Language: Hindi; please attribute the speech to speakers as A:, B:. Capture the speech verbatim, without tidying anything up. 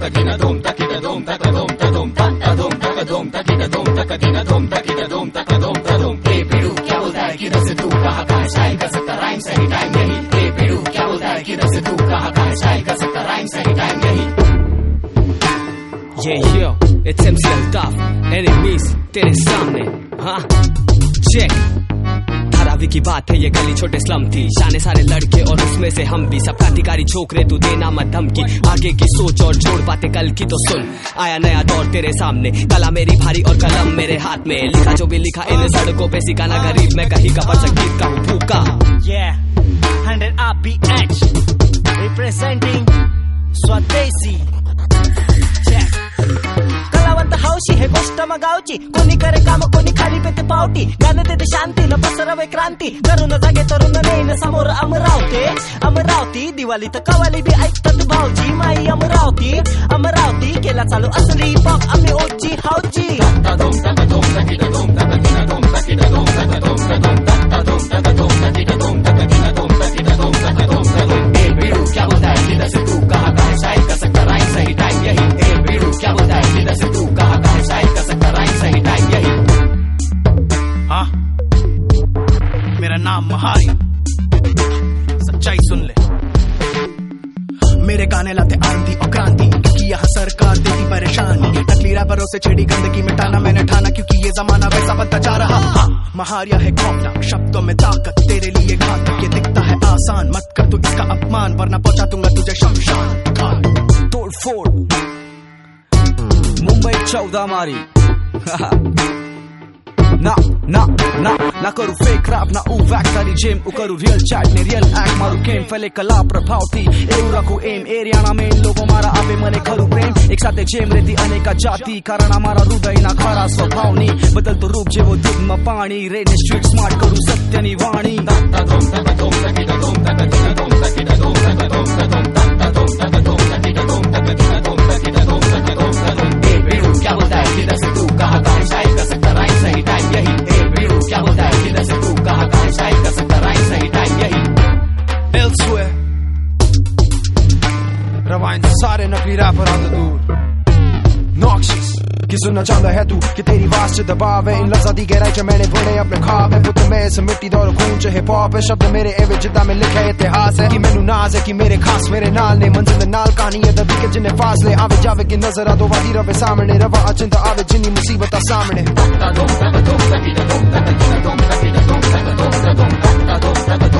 A: takadina dum takida dum takadum tadum takadum takadum takida dum takadina dum takida dum takadum tadum. ए पेड़ू क्या बोलता है किधर से तू कहाँ कहाँ शायरी कर सकता राइम सही टाइम यही. ए पेड़ू क्या बोलता है किधर से तू कहाँ कहाँ शायरी कर सकता राइम सही टाइम यही.
B: Yeah yo, it's M C Altaf, enemies तेरे सामने. हाँ check. धारावी की बात है ये गली छोटे स्लम थी, शाने सारे लड़के और उसमें से हम भी. सब क्रांतिकारी छोकरे तू देना मत धमकी, आगे की सोच और जोड़ बातें कल की तो सुन. आया नया दौर तेरे सामने, कला मेरी भारी और कलम मेरे हाथ में. लिखा जो भी लिखा इन सड़कों पे सिखाना गरीब मैं कहीं का पर संगीत का हूँ भूखा.
C: Yeah, one hundred R P H representing स्वदेशी. कलावंत हौशी हे गोष्ट मगावची, कोणी करे काम कोणी खाली पेते पावटी. गाणं देते शांती न पसरवे क्रांती, करून जागे तरुण नेईन समोर अमरावती. अमरावती दिवाळीत कवाली बी ऐकतात भाऊजी. माई अमरावती अमरावती केला चालू असली पॉप आम्ही ओजी हाऊजी.
A: क्या बोलता है किधर से तू कहाँ कहाँ शायरी कर सकता राइम सही टाइम यही. ए बीड़ू क्या बोलता है किधर से तू कहाँ कहाँ शायरी कर सकता राइम सही टाइम यही.
C: हाँ मेरा नाम महारी, सच्चाई सुन ले. मेरे गाने लाते आंधी और क्रांति, क्योंकि यहाँ सरकार देती परेशानी. नकली रैपरों से छिड़ी गंदगी मिटाना मैंने ठाना, क्योंकि ये जमाना वैसा बनता जा रहा. हाँ महारिया है खौफनाक, शब्दों में ताकत तेरे लिए घातक. ये दिखता है आसान, मत कर तू इसका अपमान, वरना पहुंचा दूंगा तुझे शमशान.
B: तोड़ फोड़ मुंबई चौदह मारी. ना ना ना ना करू फेक रॅप ना उवॅक तारी जेम उ करू रियल चॅट ने रियल ऍक्ट मारू केम फैले कला प्रभावती એવું રાખું એમ એરિયાના મેન લોકો મારા આપે મને ખરું પ્રેમ એક સાથે જેમ રેતી અનેકા જાતિ કારણ અમારા હૃદયના ખરા સ્વભાવની બદલતો રૂપ જેવો દૂધમાં પાણી રેને સ્ટ્રીટ સ્માર્ટ કરું સત્યની વાણી. क्या बोलता है किधर से तू कहाँ कहाँ शायरी कर सकता राइम सही टाइम यही. ए बीड़ू क्या बोलता है किधर से तू कहाँ कहाँ शायरी कर सकता राइम सही टाइम यही.
D: Elsewhere रवाइन सारे नकली रैपर आते दूर. Noxious कि सुनना चाहता है तू कि तेरी आवाज से दबाव है. इन लफ्ज़ाती गहराई च मैंने बुने अपने ख्वाब है. पुत्र में से मिट्टी दौर खून च हिप हॉप है. शब्द मेरे एवे जिद्दा में लिखा इतिहास है. कि मैनू नाज है कि मेरे खास मेरे नाल ने मंजिल नाल कहानी है दबी के जिन्हें फासले आवे जावे कि नजर आ दो वादी रवे सामने रवा अचिंता आवे जिन्नी मुसीबत सामने.